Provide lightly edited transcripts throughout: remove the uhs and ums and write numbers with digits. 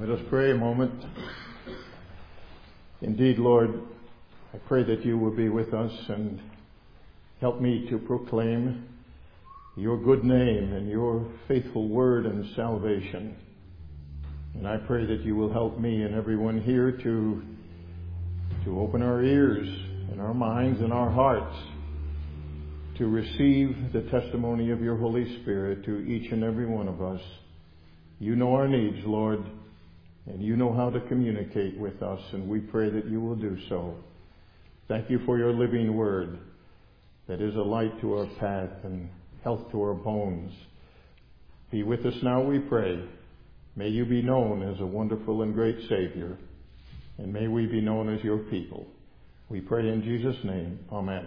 Let us pray a moment. Indeed, Lord, I pray that you will be with us and help me to proclaim your good name and your faithful word and salvation. And I pray that you will help me and everyone here to open our ears and our minds and our hearts to receive the testimony of your Holy Spirit to each and every one of us. You know our needs, Lord, and you know how to communicate with us, and we pray that you will do so. Thank you for your living word that is a light to our path and health to our bones. Be with us now, we pray. May you be known as a wonderful and great Savior, and may we be known as your people. We pray in Jesus' name. Amen.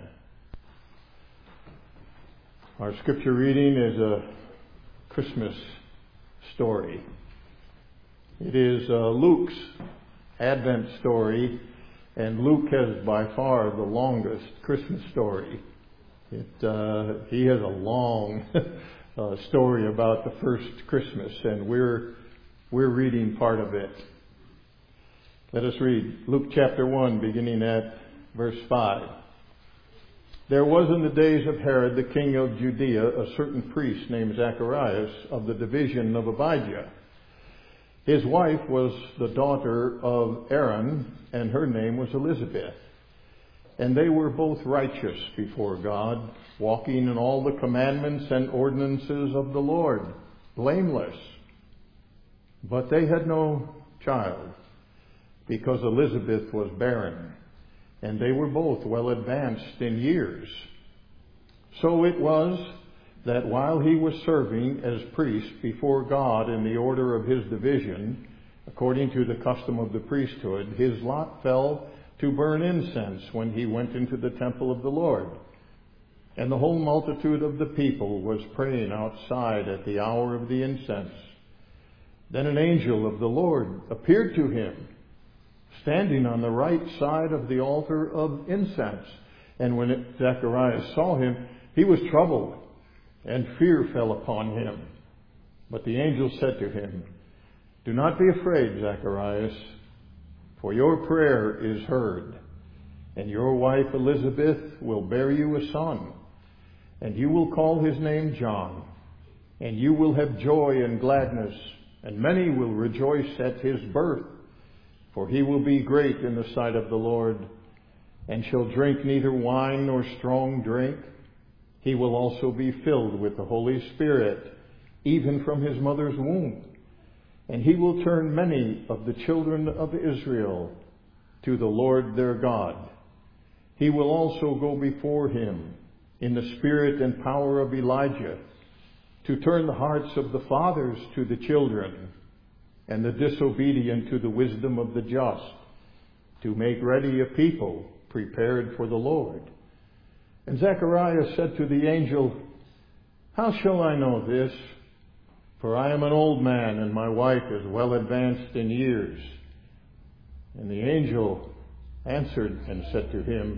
Our scripture reading is a Christmas story. It is Luke's Advent story, and Luke has by far the longest Christmas story. He has a long story about the first Christmas, and we're reading part of it. Let us read Luke chapter 1, beginning at verse 5. There was in the days of Herod, the king of Judea, a certain priest named Zacharias of the division of Abijah. His wife was the daughter of Aaron, and her name was Elizabeth. And they were both righteous before God, walking in all the commandments and ordinances of the Lord, blameless. But they had no child, because Elizabeth was barren, and they were both well advanced in years. So it was that while he was serving as priest before God in the order of his division, according to the custom of the priesthood, his lot fell to burn incense when he went into the temple of the Lord. And the whole multitude of the people was praying outside at the hour of the incense. Then an angel of the Lord appeared to him, standing on the right side of the altar of incense. And when Zacharias saw him, he was troubled, and fear fell upon him. But the angel said to him, "Do not be afraid, Zacharias, for your prayer is heard, and your wife Elizabeth will bear you a son, and you will call his name John, and you will have joy and gladness, and many will rejoice at his birth, for he will be great in the sight of the Lord, and shall drink neither wine nor strong drink. He will also be filled with the Holy Spirit, even from his mother's womb. And he will turn many of the children of Israel to the Lord their God. He will also go before him in the spirit and power of Elijah, to turn the hearts of the fathers to the children, and the disobedient to the wisdom of the just, to make ready a people prepared for the Lord." And Zacharias said to the angel, "How shall I know this? For I am an old man, and my wife is well advanced in years." And the angel answered and said to him,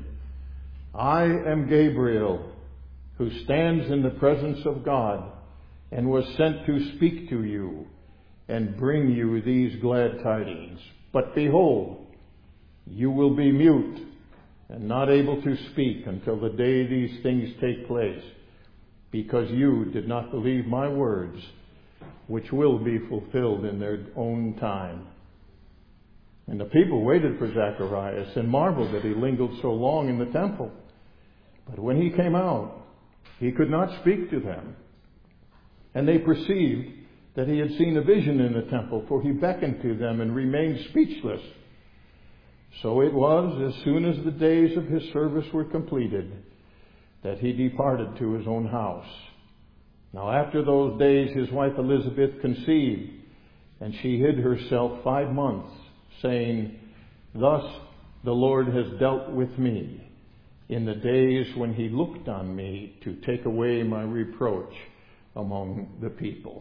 "I am Gabriel, who stands in the presence of God, and was sent to speak to you and bring you these glad tidings. But behold, you will be mute and not able to speak until the day these things take place, because you did not believe my words, which will be fulfilled in their own time." And the people waited for Zacharias and marveled that he lingered so long in the temple. But when he came out, he could not speak to them. And they perceived that he had seen a vision in the temple, for he beckoned to them and remained speechless. So it was, as soon as the days of his service were completed, that he departed to his own house. Now after those days his wife Elizabeth conceived, and she hid herself 5 months, saying, "Thus the Lord has dealt with me in the days when he looked on me to take away my reproach among the people."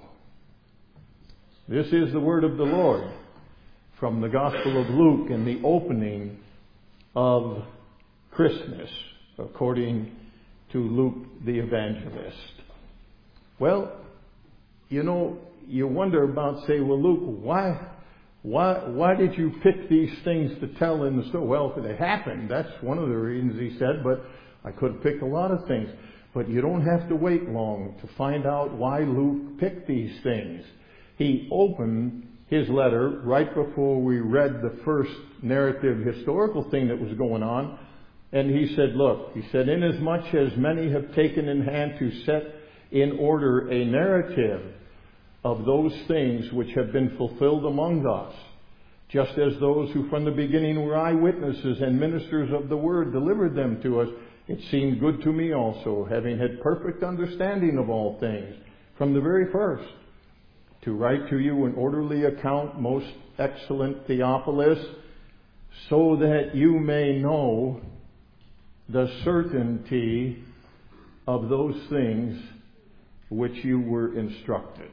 This is the word of the Lord from the Gospel of Luke in the opening of Christmas, according to Luke the evangelist. Well, you wonder about, say, well, Luke, why did you pick these things to tell in the story? Well, they happened. That's one of the reasons, he said, but I could have picked a lot of things. But you don't have to wait long to find out why Luke picked these things. He opened his letter right before we read the first narrative historical thing that was going on. And he said, look, he said, inasmuch as many have taken in hand to set in order a narrative of those things which have been fulfilled among us, just as those who from the beginning were eyewitnesses and ministers of the word delivered them to us, it seemed good to me also, having had perfect understanding of all things from the very first, to write to you an orderly account, most excellent Theophilus, so that you may know the certainty of those things which you were instructed.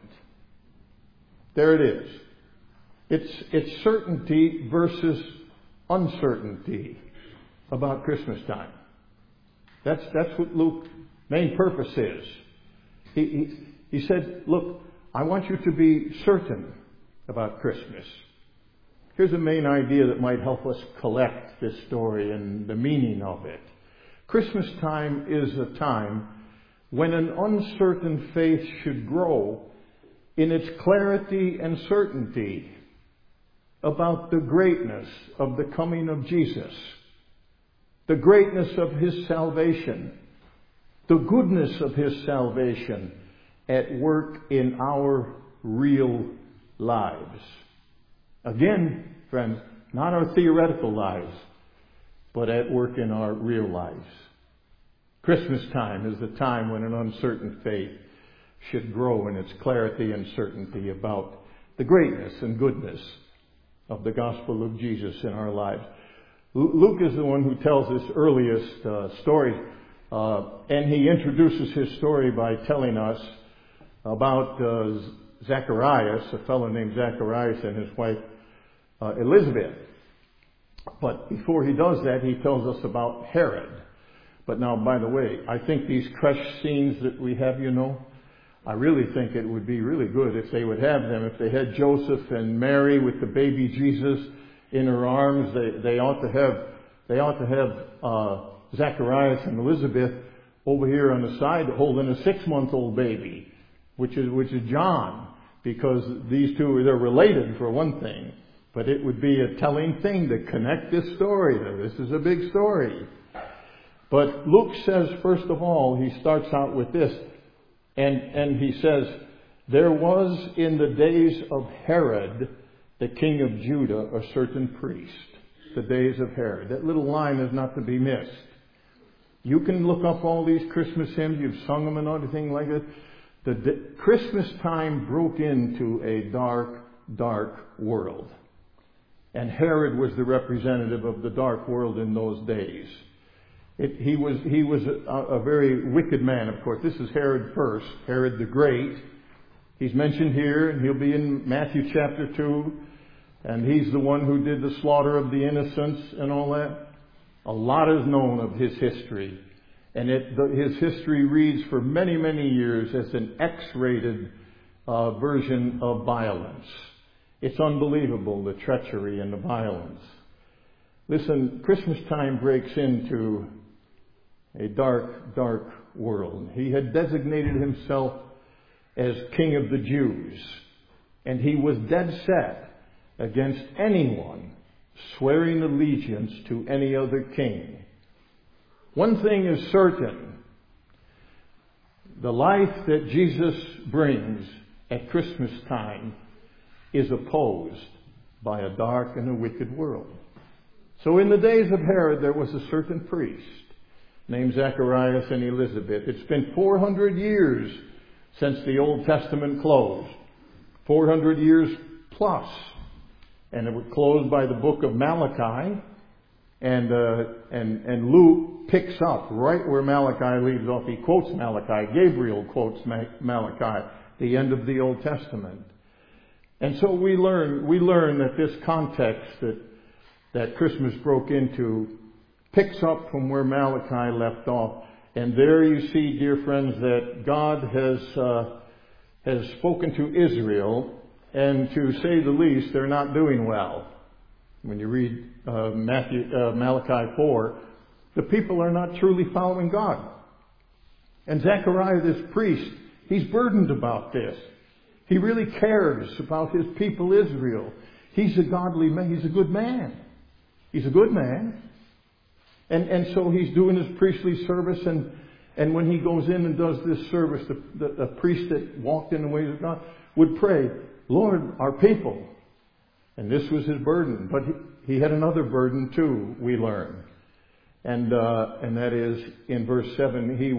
There it is. It's certainty versus uncertainty about Christmas time. That's what Luke's main purpose is. He said, look, I want you to be certain about Christmas. Here's a main idea that might help us collect this story and the meaning of it. Christmas time is a time when an uncertain faith should grow in its clarity and certainty about the greatness of the coming of Jesus, the greatness of His salvation, the goodness of His salvation at work in our real lives. Again, friends, not our theoretical lives, but at work in our real lives. Christmas time is the time when an uncertain faith should grow in its clarity and certainty about the greatness and goodness of the gospel of Jesus in our lives. Luke is the one who tells this earliest story, and he introduces his story by telling us about Zacharias, a fellow named Zacharias, and his wife Elizabeth. But before he does that, he tells us about Herod. But now, by the way, I think these creche scenes that we have, I really think it would be really good if they would have them. If they had Joseph and Mary with the baby Jesus in her arms, they ought to have Zacharias and Elizabeth over here on the side holding a 6-month-old baby, which is John, because these two, they're related for one thing. But it would be a telling thing to connect this story. This is a big story. But Luke says, first of all, he starts out with this, and he says, there was in the days of Herod, the king of Judah, a certain priest. The days of Herod. That little line is not to be missed. You can look up all these Christmas hymns, you've sung them and everything like that. The Christmas time broke into a dark, dark world. And Herod was the representative of the dark world in those days. He was a very wicked man, of course. This is Herod first, Herod the Great. He's mentioned here, and he'll be in Matthew chapter 2. And he's the one who did the slaughter of the innocents and all that. A lot is known of his history. And his history reads for many, many years as an X-rated version of violence. It's unbelievable, the treachery and the violence. Listen, Christmas time breaks into a dark, dark world. He had designated himself as King of the Jews. And he was dead set against anyone swearing allegiance to any other king. One thing is certain. The life that Jesus brings at Christmas time is opposed by a dark and a wicked world. So in the days of Herod, there was a certain priest named Zacharias and Elizabeth. It's been 400 years since the Old Testament closed. 400 years plus. And it was closed by the book of Malachi. And Luke picks up right where Malachi leaves off. He quotes Malachi. Gabriel quotes Malachi, the end of the Old Testament. And so we learn that this context that Christmas broke into picks up from where Malachi left off. And there you see, dear friends, that God has spoken to Israel And to say the least, they're not doing well. When you read Malachi 4, the people are not truly following God. And Zechariah, this priest, he's burdened about this. He really cares about his people Israel. He's a godly man. He's a good man. He's a good man. And so he's doing his priestly service, and when he goes in and does this service, the priest that walked in the ways of God would pray, Lord, our people. And this was his burden. But he had another burden too, we learn. And that is in verse 7, he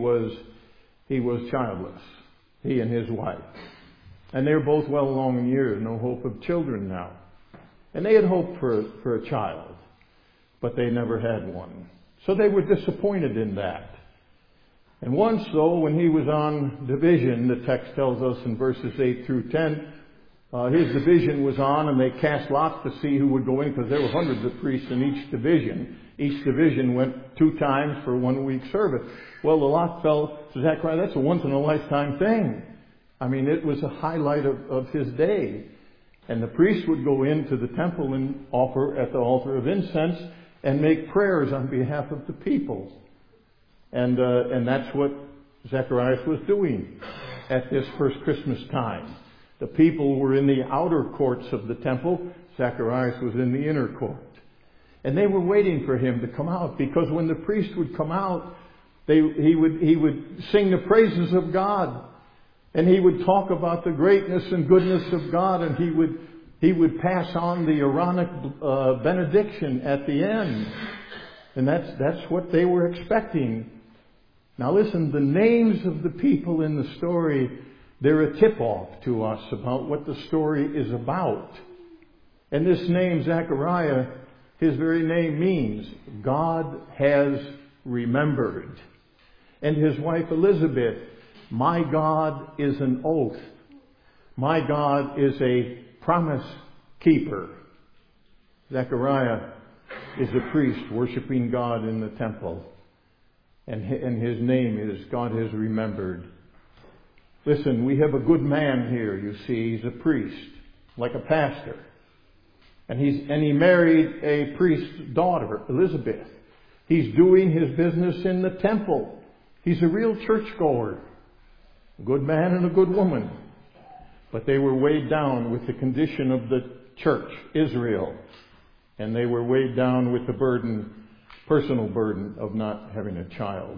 was childless. He and his wife. And they were both well along in years, no hope of children now. And they had hoped for a child, but they never had one. So they were disappointed in that. And once, though, when he was on division, the text tells us in verses 8 through 10, his division was on, and they cast lots to see who would go in, because there were hundreds of priests in each division. Each division went 2 times for 1 week service. Well, the lot fell to Zechariah. That's a once-in-a-lifetime thing. I mean, it was a highlight of his day. And the priest would go into the temple and offer at the altar of incense and make prayers on behalf of the people. And that's what Zacharias was doing at this first Christmas time. The people were in the outer courts of the temple. Zacharias was in the inner court. And they were waiting for him to come out, because when the priest would come out, he would sing the praises of God. And he would talk about the greatness and goodness of God, and he would pass on the Aaronic benediction at the end. And that's what they were expecting. Now listen, the names of the people in the story, they're a tip-off to us about what the story is about. And this name, Zechariah, his very name means God has remembered. And his wife Elizabeth, my God is an oath. My God is a promise keeper. Zechariah is a priest worshiping God in the temple. And his name is God has remembered. Listen, we have a good man here, you see. He's a priest, like a pastor. And he married a priest's daughter, Elizabeth. He's doing his business in the temple. He's a real churchgoer. A good man and a good woman. But they were weighed down with the condition of the church, Israel. And they were weighed down with the personal burden of not having a child.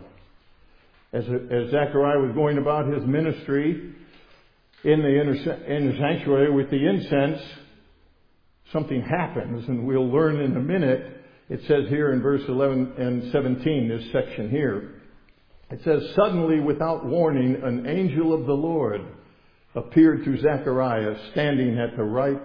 As Zechariah was going about his ministry in the inner sanctuary with the incense, something happens, and we'll learn in a minute. It says here in verse 11 and 17, this section here, it says, suddenly without warning, an angel of the Lord appeared to Zechariah standing at the right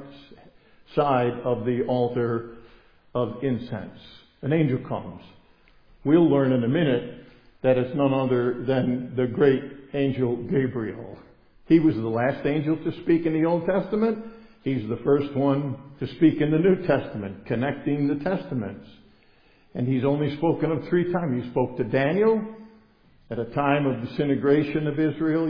side of the altar of incense. An angel comes. We'll learn in a minute that it's none other than the great angel Gabriel. He was the last angel to speak in the Old Testament. He's the first one to speak in the New Testament, connecting the Testaments. And he's only spoken of 3 times. He spoke to Daniel at a time of disintegration of Israel,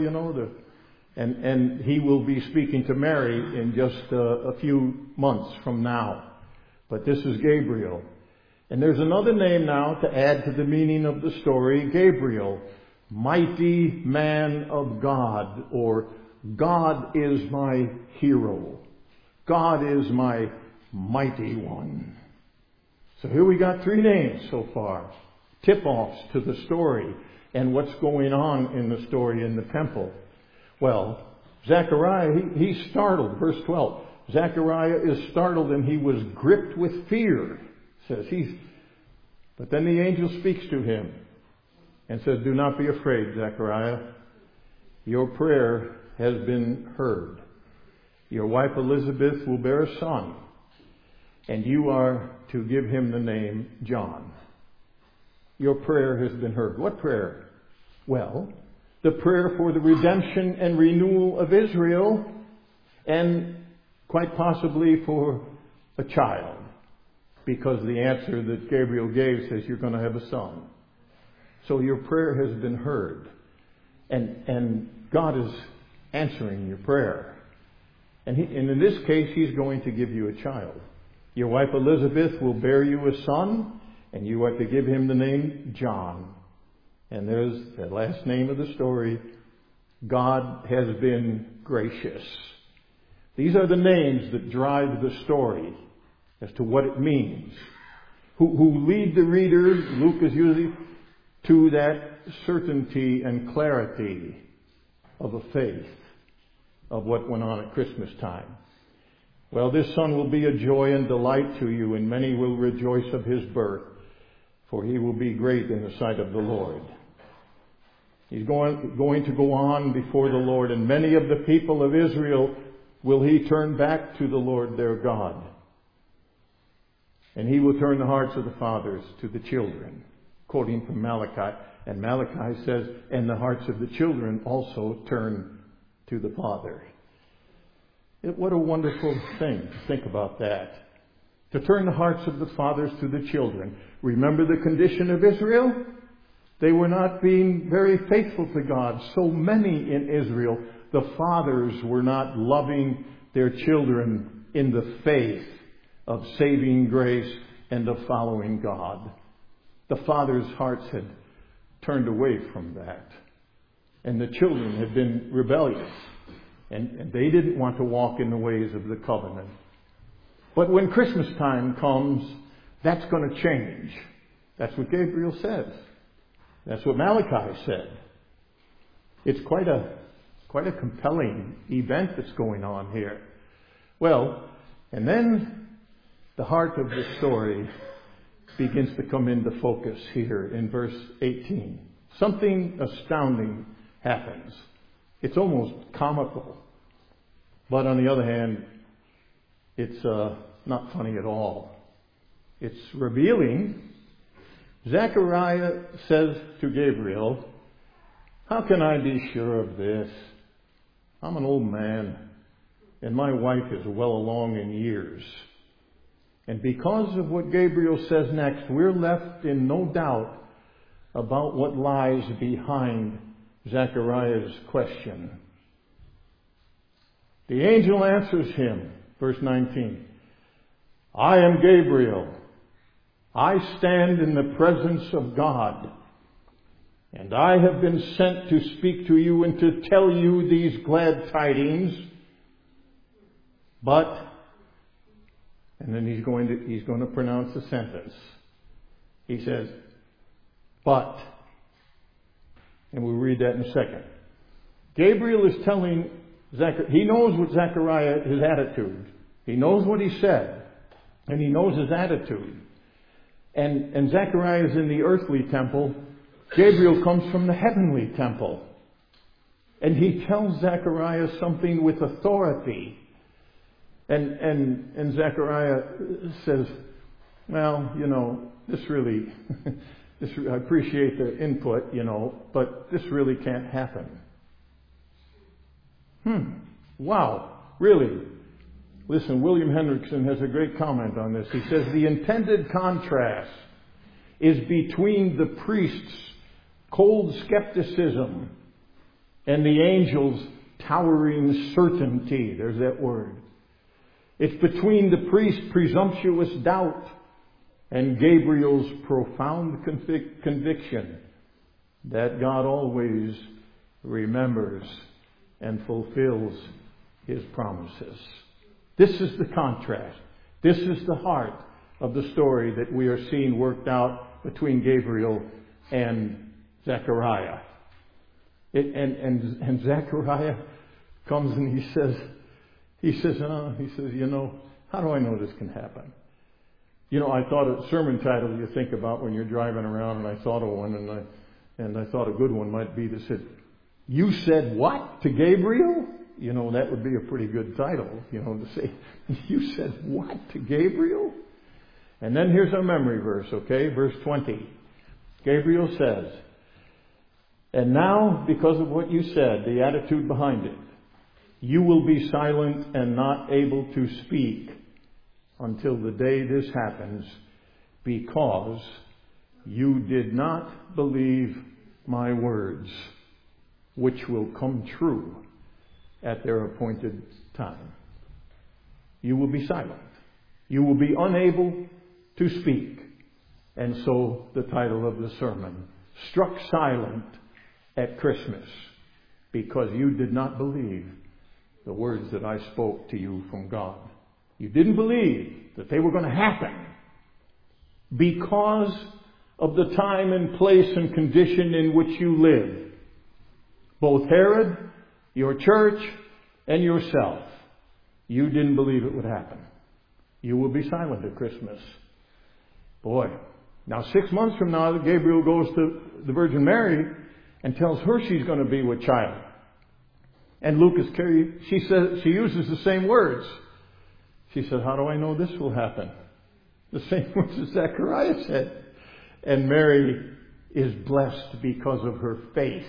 and he will be speaking to Mary in just a few months from now. But this is Gabriel. And there's another name now to add to the meaning of the story, Gabriel, mighty man of God, or God is my hero. God is my mighty one. So here we got 3 names so far. Tip-offs to the story and what's going on in the story in the temple. Well, Zechariah, he's startled. Verse 12. Zechariah is startled and he was gripped with fear. But then the angel speaks to him and says, do not be afraid, Zechariah. Your prayer has been heard. Your wife Elizabeth will bear a son, and you are to give him the name John. Your prayer has been heard. What prayer? Well, the prayer for the redemption and renewal of Israel, and quite possibly for a child. Because the answer that Gabriel gave says you're going to have a son. So your prayer has been heard. And God is answering your prayer. And in this case, He's going to give you a child. Your wife Elizabeth will bear you a son, and you are to give him the name John. And there's the last name of the story. God has been gracious. These are the names that drive the story as to what it means. Who lead the reader, Luke is usually, to that certainty and clarity of a faith of what went on at Christmas time. Well, this son will be a joy and delight to you, and many will rejoice of his birth, for he will be great in the sight of the Lord. He's going to go on before the Lord, and many of the people of Israel will he turn back to the Lord their God. And he will turn the hearts of the fathers to the children, quoting from Malachi. And Malachi says, and the hearts of the children also turn to the Father. What a wonderful thing to think about that. To turn the hearts of the fathers to the children. Remember the condition of Israel? They were not being very faithful to God. So many in Israel, the fathers were not loving their children in the faith of saving grace and of following God. The fathers' hearts had turned away from that. And the children had been rebellious. And they didn't want to walk in the ways of the covenant. But when Christmas time comes, that's going to change. That's what Gabriel says. That's what Malachi said. It's quite a compelling event that's going on here. Well, and then the heart of the story begins to come into focus here in verse 18. Something astounding happens. It's almost comical. But on the other hand, it's not funny at all. It's revealing. Zechariah says to Gabriel, how can I be sure of this? I'm an old man, and my wife is well along in years. And because of what Gabriel says next, we're left in no doubt about what lies behind Zechariah's question. The angel answers him, verse 19, I am Gabriel. I stand in the presence of God, and I have been sent to speak to you and to tell you these glad tidings. But, and then he's going to pronounce a sentence. He says, but, and we'll read that in a second. Gabriel is telling Zechariah, he knows what Zechariah, his attitude. He knows what he said, and he knows his attitude. And Zechariah is in the earthly temple. Gabriel comes from the heavenly temple. And he tells Zechariah something with authority. And Zechariah says, well, this really, I appreciate the input, but this really can't happen. Wow, really? Listen, William Hendrickson has a great comment on this. He says, the intended contrast is between the priest's cold skepticism and the angel's towering certainty. There's that word. It's between the priest's presumptuous doubt and Gabriel's profound conviction that God always remembers and fulfills His promises. This is the contrast. This is the heart of the story that we are seeing worked out between Gabriel and Zechariah. And Zechariah comes and he says, how do I know this can happen? I thought a sermon title you think about when you're driving around, and I thought of one, and I thought a good one might be that said, you said what to Gabriel? That would be a pretty good title, to say, you said what to Gabriel? And then here's our memory verse, okay? Verse 20. Gabriel says, and now, because of what you said, the attitude behind it, you will be silent and not able to speak until the day this happens, because you did not believe my words, which will come true at their appointed time. you will be silent. You will be unable to speak. And so the title of the sermon, Struck Silent at Christmas, because you did not believe the words that I spoke to you from God. You didn't believe that they were going to happen because of the time and place and condition in which you live. Both Herod, your church, and yourself. You didn't believe it would happen. You will be silent at Christmas. Boy. Now 6 months from now, Gabriel goes to the Virgin Mary and tells her she's going to be with child. And she uses the same words. She said, how do I know this will happen? The same words as Zechariah said. And Mary is blessed because of her faith.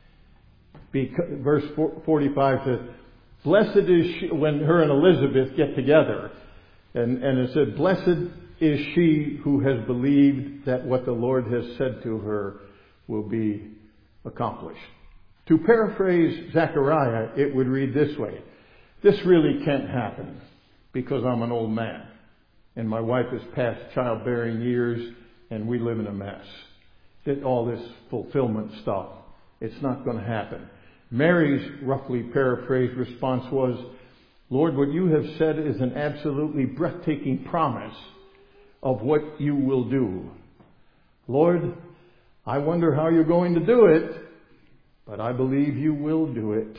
Verse 45 says, blessed is she, when her and Elizabeth get together. And it said, blessed is she who has believed that what the Lord has said to her will be accomplished. To paraphrase Zechariah, it would read this way. This really can't happen because I'm an old man. And my wife is past childbearing years and we live in a mess. All this fulfillment stuff, it's not going to happen. Mary's roughly paraphrased response was, Lord, what you have said is an absolutely breathtaking promise of what you will do. Lord, I wonder how you're going to do it, but I believe you will do it.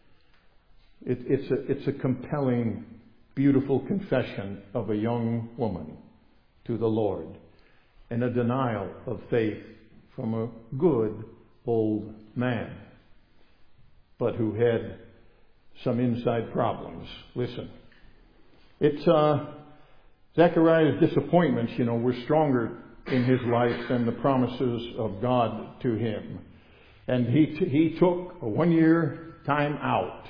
It's a compelling, beautiful confession of a young woman to the Lord and a denial of faith from a good old man, but who had some inside problems. Listen, it's Zechariah's disappointments, were stronger in his life than the promises of God to him. And he took a 1-year time out.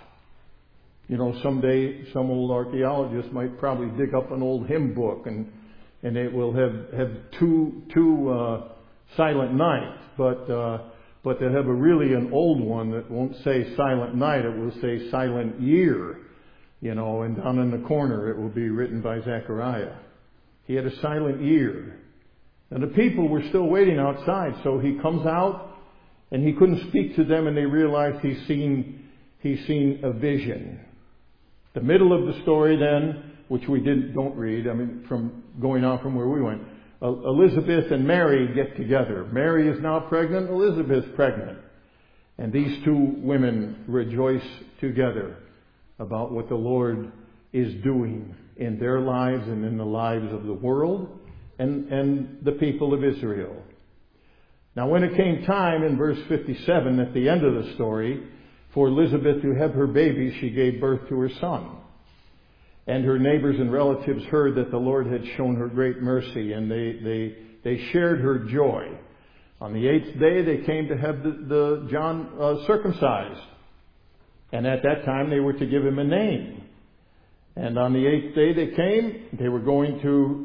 Someday some old archaeologist might probably dig up an old hymn book and it will have two silent nights, but they'll have an old one that won't say silent night, it will say silent year, and down in the corner it will be written by Zechariah. He had a silent year. And the people were still waiting outside, so he comes out and he couldn't speak to them, and they realized he's seen a vision. The middle of the story then, which we don't read, from going on from where we went, Elizabeth and Mary get together. Mary is now pregnant, Elizabeth's pregnant. And these two women rejoice together about what the Lord is doing in their lives and in the lives of the world and the people of Israel. Now when it came time in verse 57 at the end of the story for Elizabeth to have her baby, she gave birth to her son. And her neighbors and relatives heard that the Lord had shown her great mercy, and they shared her joy. On the 8th day they came to have the John circumcised. And at that time they were to give him a name. And on the 8th day they came, they were going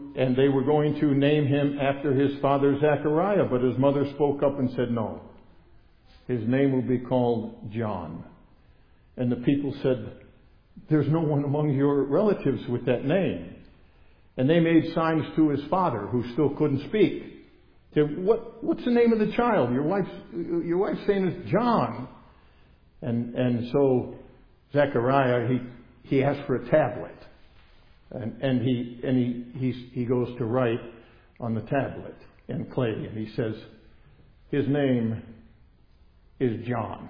to name him after his father Zechariah, but his mother spoke up and said, no, his name will be called John. And the people said, there's no one among your relatives with that name. And they made signs to his father, who still couldn't speak. They said, what's the name of the child? Your wife's name is John. And so Zechariah, he asked for a tablet. And he goes to write on the tablet in clay. And he says, his name is John.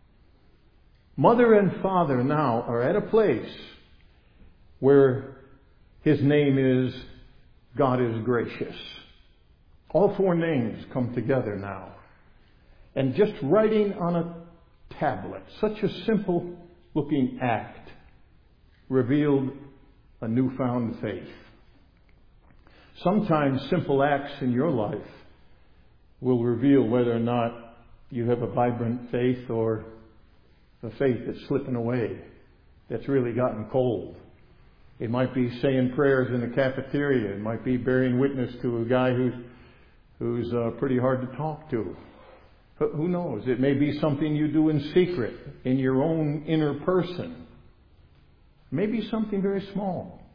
Mother and father now are at a place where his name is God is gracious. All 4 names come together now. And just writing on a tablet, such a simple looking act, revealed a newfound faith. Sometimes simple acts in your life will reveal whether or not you have a vibrant faith or a faith that's slipping away, that's really gotten cold. It might be saying prayers in the cafeteria. It might be bearing witness to a guy who's pretty hard to talk to. But who knows? It may be something you do in secret, in your own inner person. Maybe something very small.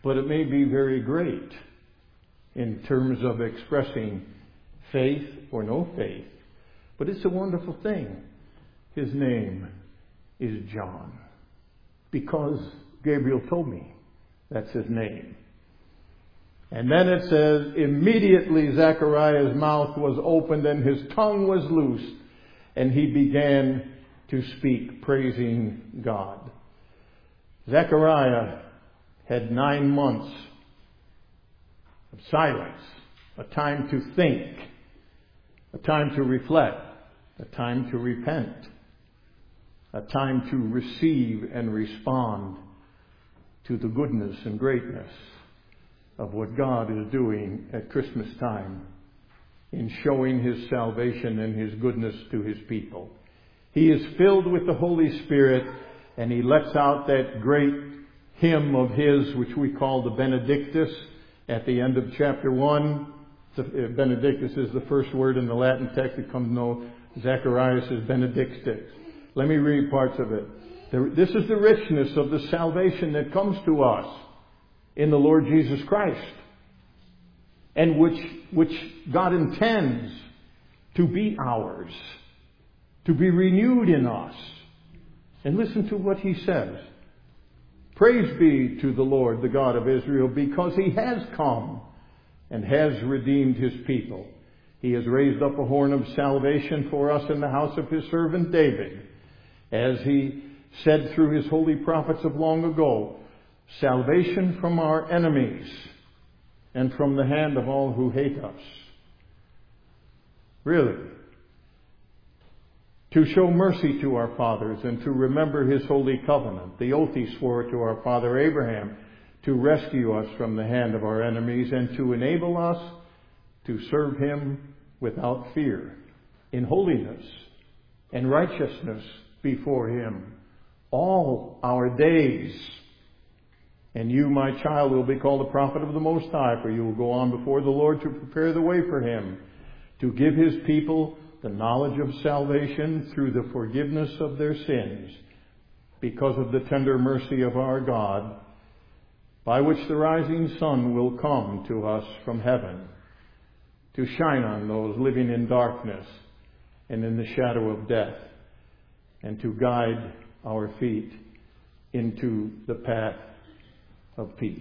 but it may be very great in terms of expressing faith or no faith. But it's a wonderful thing. His name is John, because Gabriel told me that's his name. And then it says, immediately Zechariah's mouth was opened and his tongue was loosed, and he began to speak, praising God. Zechariah had 9 months of silence, a time to think, a time to reflect, a time to repent, a time to receive and respond to the goodness and greatness of what God is doing at Christmas time in showing His salvation and His goodness to His people. He is filled with the Holy Spirit, and he lets out that great hymn of his, which we call the Benedictus, at the end of chapter 1. Benedictus is the first word in the Latin text. It comes to know Zacharias is Benedictus. Let me read parts of it. This is the richness of the salvation that comes to us in the Lord Jesus Christ, and which God intends to be ours, to be renewed in us. And listen to what he says. Praise be to the Lord, the God of Israel, because He has come and has redeemed His people. He has raised up a horn of salvation for us in the house of His servant David, as He said through His holy prophets of long ago, salvation from our enemies and from the hand of all who hate us. Really. To show mercy to our fathers and to remember His holy covenant, the oath He swore to our father Abraham, to rescue us from the hand of our enemies and to enable us to serve Him without fear, in holiness and righteousness before Him all our days. And you, my child, will be called the prophet of the Most High, for you will go on before the Lord to prepare the way for Him, to give His people the knowledge of salvation through the forgiveness of their sins, because of the tender mercy of our God, by which the rising sun will come to us from heaven, to shine on those living in darkness and in the shadow of death, and to guide our feet into the path of peace.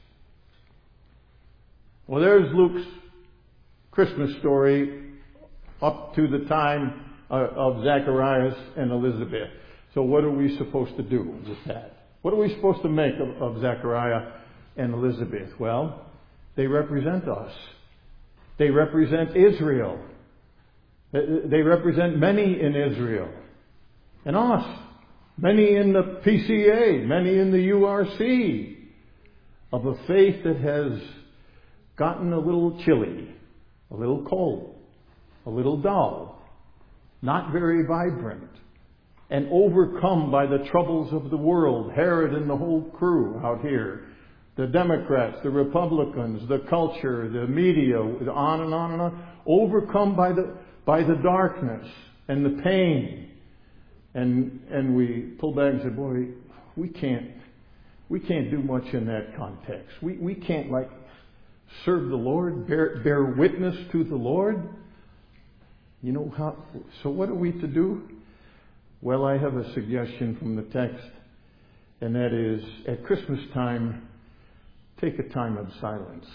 Well, there's Luke's Christmas story up to the time of Zacharias and Elizabeth. So what are we supposed to do with that? What are we supposed to make of Zechariah and Elizabeth? Well, they represent us. They represent Israel. They represent many in Israel. And us. Many in the PCA. Many in the URC. Of a faith that has gotten a little chilly. A little cold. A little dull. Not very vibrant. And overcome by the troubles of the world. Herod and the whole crew out here. The Democrats, the Republicans, the culture, the media, on and on and on. Overcome by the darkness and the pain. And we pull back and say, boy, we can't do much in that context. We can't serve the Lord, bear witness to the Lord. You know how? So what are we to do? Well, I have a suggestion from the text, and that is, at Christmas time, take a time of silence.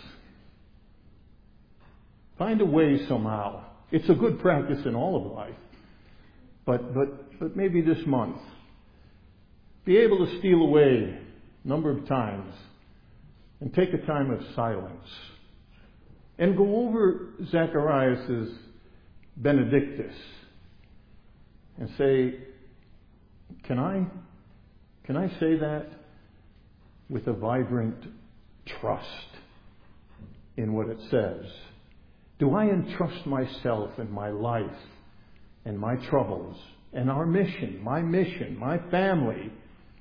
Find a way somehow. It's a good practice in all of life. But maybe this month, be able to steal away a number of times and take a time of silence. And go over Zacharias' Benedictus and say, can I say that with a vibrant trust in what it says? Do I entrust myself and my life and my troubles and our mission, my family,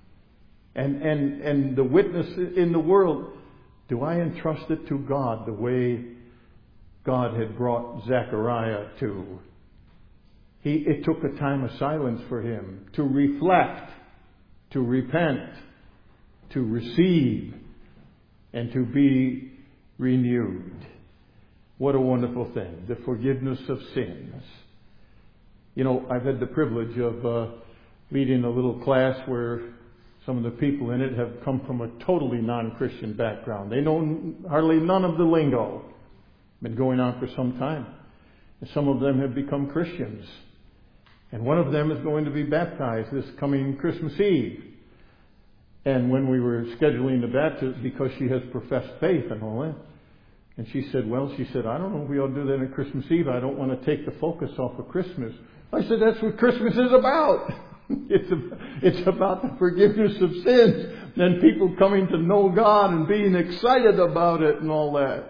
and the witness in the world, do I entrust it to God the way God had brought Zechariah to? It took a time of silence for him to reflect, to repent, to receive, and to be renewed. What a wonderful thing. The forgiveness of sins. You know, I've had the privilege of leading a little class where some of the people in it have come from a totally non-Christian background. They know hardly none of the lingo. Been going on for some time. And some of them have become Christians. And one of them is going to be baptized this coming Christmas Eve. And when we were scheduling the baptism, because she has professed faith and all that, and she said, I don't know if we ought to do that on Christmas Eve. I don't want to take the focus off of Christmas. I said, that's what Christmas is about. It's about the forgiveness of sins and people coming to know God and being excited about it and all that.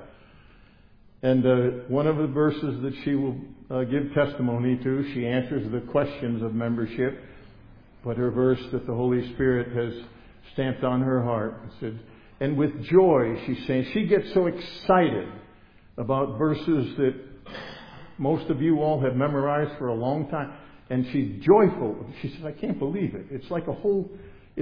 And one of the verses that she will give testimony to, she answers the questions of membership. But her verse that the Holy Spirit has stamped on her heart said, and with joy, she's saying, she gets so excited about verses that most of you all have memorized for a long time. And she's joyful. She says, I can't believe it. It's like a whole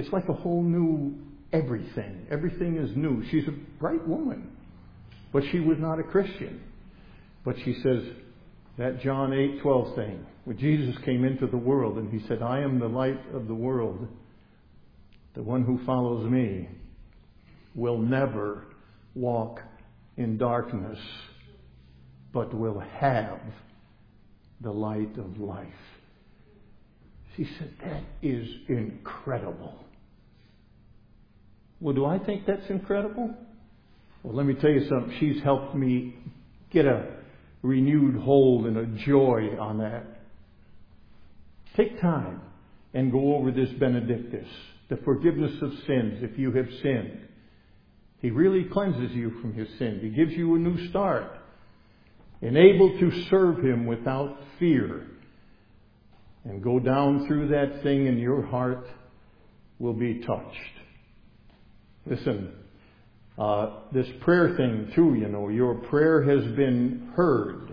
new everything. Everything is new. She's a bright woman. But she was not a Christian. But she says, that John 8:12 thing, when Jesus came into the world and he said, I am the light of the world. The one who follows me will never walk in darkness, but will have the light of life. She said, that is incredible. Well, do I think that's incredible? Well, let me tell you something. She's helped me get a renewed hold and a joy on that. Take time and go over this Benedictus, the forgiveness of sins if you have sinned. He really cleanses you from your sin. He gives you a new start. And able to serve Him without fear. And go down through that thing and your heart will be touched. Listen, this prayer thing too, you know, your prayer has been heard.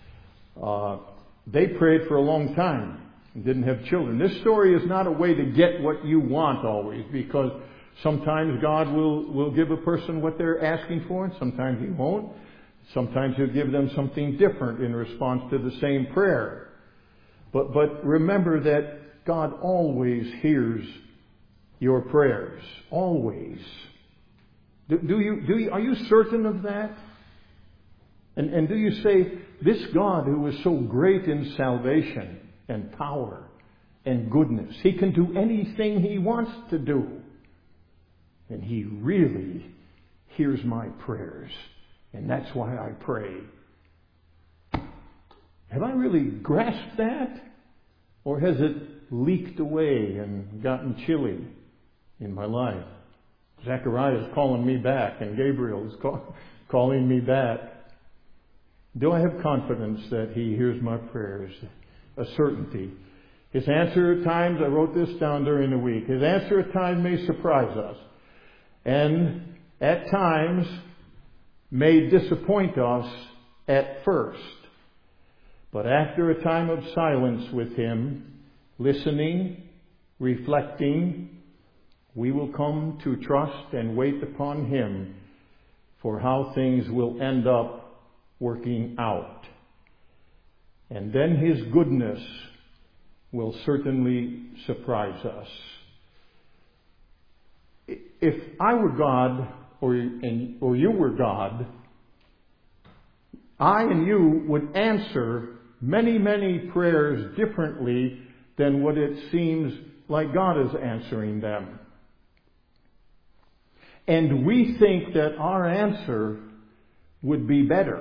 They prayed for a long time and didn't have children. This story is not a way to get what you want always, because sometimes God will give a person what they're asking for, and sometimes He won't. Sometimes He'll give them something different in response to the same prayer. But remember that God always hears your prayers. Always. Are you certain of that? And do you say, this God who is so great in salvation and power and goodness, He can do anything He wants to do. And He really hears my prayers. And that's why I pray. Have I really grasped that? Or has it leaked away and gotten chilly in my life? Zechariah is calling me back, and Gabriel is calling me back. Do I have confidence that He hears my prayers? A certainty. His answer at times, I wrote this down during the week, His answer at times may surprise us. And at times may disappoint us at first. But after a time of silence with Him, listening, reflecting, we will come to trust and wait upon Him for how things will end up working out. And then His goodness will certainly surprise us. If I were God, or you were God, I and you would answer many, many prayers differently than what it seems like God is answering them. And we think that our answer would be better.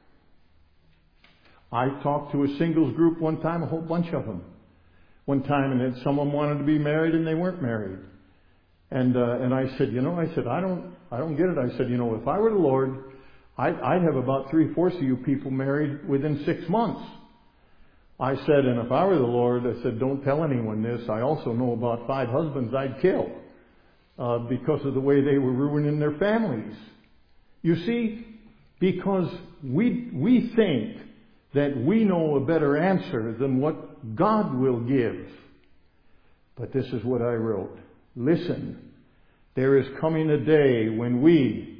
I talked to a singles group one time, a whole bunch of them. One time, and then someone wanted to be married and they weren't married. And I said, I don't get it. I said, if I were the Lord, I'd have about 3/4 of you people married within 6 months. I said, and if I were the Lord, I said, don't tell anyone this. I also know about 5 husbands I'd kill because of the way they were ruining their families. You see, because we think that we know a better answer than what God will give. But this is what I wrote. Listen, there is coming a day when we,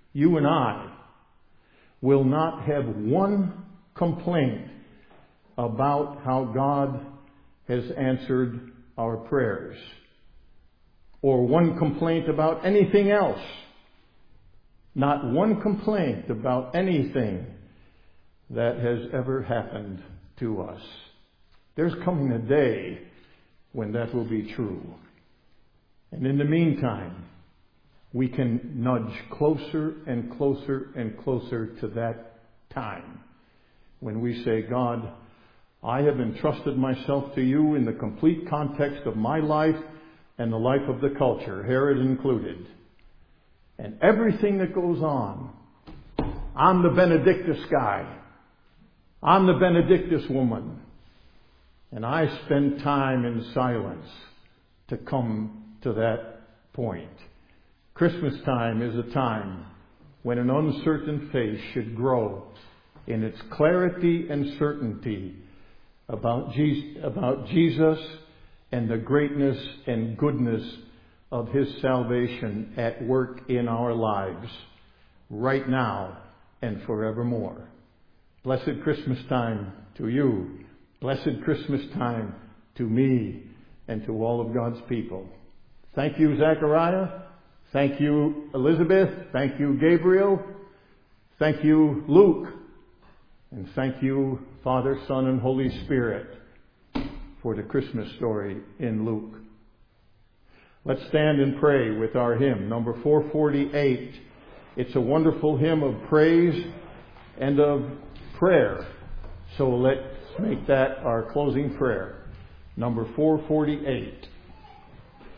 you and I, will not have one complaint about how God has answered our prayers, or one complaint about anything else. Not one complaint about anything that has ever happened to us. There's coming a day when that will be true. And in the meantime, we can nudge closer and closer and closer to that time when we say, God, I have entrusted myself to you in the complete context of my life and the life of the culture, Herod included. And everything that goes on. I'm the Benedictus guy. I'm the Benedictus woman. And I spend time in silence to come to that point. Christmas time is a time when an uncertain faith should grow in its clarity and certainty about Jesus and the greatness and goodness of His salvation at work in our lives right now and forevermore. Blessed Christmas time to you. Blessed Christmas time to me and to all of God's people. Thank you, Zechariah. Thank you, Elizabeth. Thank you, Gabriel. Thank you, Luke. And thank you, Father, Son, and Holy Spirit, for the Christmas story in Luke. Let's stand and pray with our hymn, number 448. It's a wonderful hymn of praise and of prayer. So let's make that our closing prayer. Number 448.